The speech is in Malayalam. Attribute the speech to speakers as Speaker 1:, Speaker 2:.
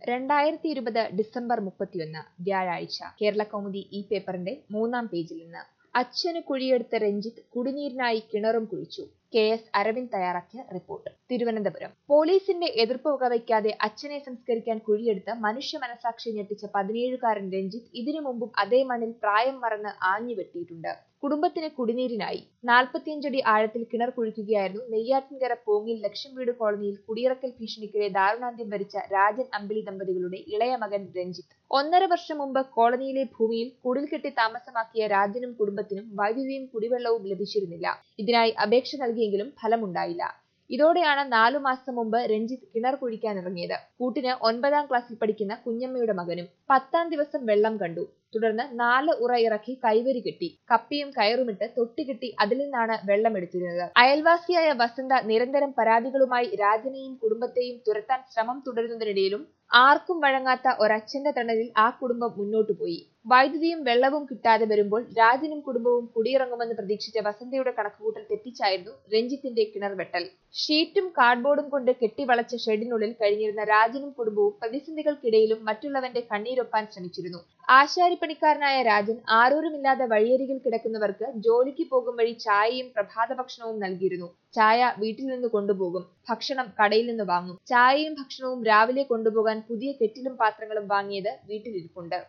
Speaker 1: 2020 ഡിസംബർ 31 വ്യാഴാഴ്ച കേരളകൗമുദി ഈ പേപ്പറിന്റെ 3-ാം പേജിൽ നിന്ന്. അച്ഛന് കുഴിയെടുത്ത രഞ്ജിത്ത് കുടിനീരിനായി കിണറും കുഴിച്ചു. KS അരവിന്ദ് തയ്യാറാക്കിയ റിപ്പോർട്ട്. തിരുവനന്തപുരം. പോലീസിന്റെ എതിർപ്പ് വകവയ്ക്കാതെ അച്ഛനെ സംസ്കരിക്കാൻ കുഴിയെടുത്ത് മനുഷ്യ മനസാക്ഷി ഞെട്ടിച്ച 17-കാരൻ രഞ്ജിത്ത് ഇതിനു മുമ്പും അതേ മണ്ണിൽ പ്രായം മറന്ന് ആഞ്ഞു വെട്ടിയിട്ടുണ്ട്. കുടുംബത്തിന് കുടിനീരിനായി 45 അടി ആഴത്തിൽ കിണർ കുഴിക്കുകയായിരുന്നു നെയ്യാറ്റിൻകര പോങ്ങിൽ ലക്ഷം വീട് കോളനിയിൽ കുടിയിറക്കൽ ഭീഷണിക്കിടെ ദാരുണാന്ത്യം വരിച്ച രാജൻ അമ്പിളി ദമ്പതികളുടെ ഇളയ മകൻ രഞ്ജിത്ത്. 1.5 വർഷം മുമ്പ് കോളനിയിലെ ഭൂമിയിൽ കുടിൽ കെട്ടി താമസമാക്കിയ രാജനും കുടുംബത്തിനും വൈദ്യുതിയും കുടിവെള്ളവും ലഭിച്ചിരുന്നില്ല. ഇതിനായി അപേക്ഷ നൽകിയെങ്കിലും ഫലമുണ്ടായില്ല. ഇതോടെയാണ് 4 മാസം മുമ്പ് രഞ്ജിത്ത് കിണർ കുഴിക്കാനിറങ്ങിയത്. കൂട്ടിന് 9-ാം ക്ലാസ്സിൽ പഠിക്കുന്ന കുഞ്ഞമ്മയുടെ മകനും. 10-ാം ദിവസം വെള്ളം കണ്ടു. തുടർന്ന് 4 ഉറ ഇറക്കി കൈവരി കെട്ടി കപ്പിയും കയറുമിട്ട് തൊട്ടികെട്ടി അതിൽ നിന്നാണ് വെള്ളം എടുത്തിരുന്നത്. അയൽവാസിയായ വസന്ത നിരന്തരം പരാതികളുമായി രാജനെയും കുടുംബത്തെയും തുരത്താൻ ശ്രമം തുടരുന്നതിനിടയിലും ആർക്കും വഴങ്ങാത്ത ഒരച്ഛന്റെ തണലിൽ ആ കുടുംബം മുന്നോട്ടുപോയി. വൈദ്യുതിയും വെള്ളവും കിട്ടാതെ വരുമ്പോൾ രാജനും കുടുംബവും കുടിയിറങ്ങുമെന്ന് പ്രതീക്ഷിച്ച വസന്തയുടെ കണക്കുകൂട്ടൽ തെറ്റിച്ചായിരുന്നു രഞ്ജിത്തിന്റെ കിണർ വെട്ടൽ. ഷീറ്റും കാർഡ്ബോർഡും കൊണ്ട് കെട്ടിവളച്ച ഷെഡിനുള്ളിൽ കഴിഞ്ഞിരുന്ന രാജനും കുടുംബവും പ്രതിസന്ധികൾക്കിടയിലും മറ്റുള്ളവന്റെ കണ്ണീരൊപ്പാൻ ശ്രമിച്ചിരുന്നു. ആശാരിപ്പണിക്കാരനായ രാജൻ ആരോരുമില്ലാതെ വഴിയരികിൽ കിടക്കുന്നവർക്ക് ജോലിക്ക് പോകും വഴി ചായയും പ്രഭാത ഭക്ഷണവും നൽകിയിരുന്നു. ചായ വീട്ടിൽ നിന്ന് കൊണ്ടുപോകും, ഭക്ഷണം കടയിൽ നിന്ന് വാങ്ങും. ചായയും ഭക്ഷണവും രാവിലെ കൊണ്ടുപോകാൻ പുതിയ കെറ്റിലും പാത്രങ്ങളും വാങ്ങിയത് വീട്ടിലിരിപ്പുണ്ട്.